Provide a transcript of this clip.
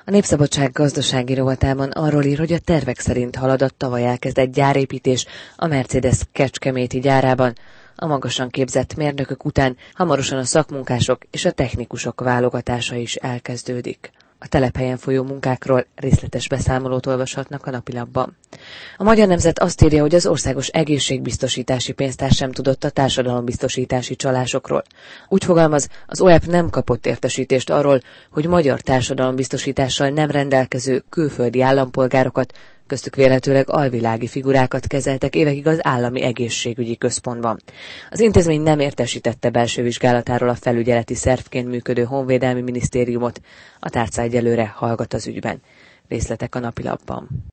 A Népszabadság gazdasági rovatában arról ír, hogy a tervek szerint halad a tavaly elkezdett gyárépítés a Mercedes kecskeméti gyárában. A magasan képzett mérnökök után hamarosan a szakmunkások és a technikusok válogatása is elkezdődik. A telephelyen folyó munkákról részletes beszámolót olvashatnak a napilapban. A Magyar Nemzet azt írja, hogy az Országos Egészségbiztosítási Pénztár sem tudott a társadalombiztosítási csalásokról. Úgy fogalmaz, az OEP nem kapott értesítést arról, hogy magyar társadalombiztosítással nem rendelkező külföldi állampolgárokat, köztük vélhetőleg alvilági figurákat kezeltek évekig az Állami Egészségügyi Központban. Az intézmény nem értesítette belső vizsgálatáról a felügyeleti szervként működő Honvédelmi Minisztériumot, a tárca egyelőre hallgat az ügyben. Részletek a napilapban.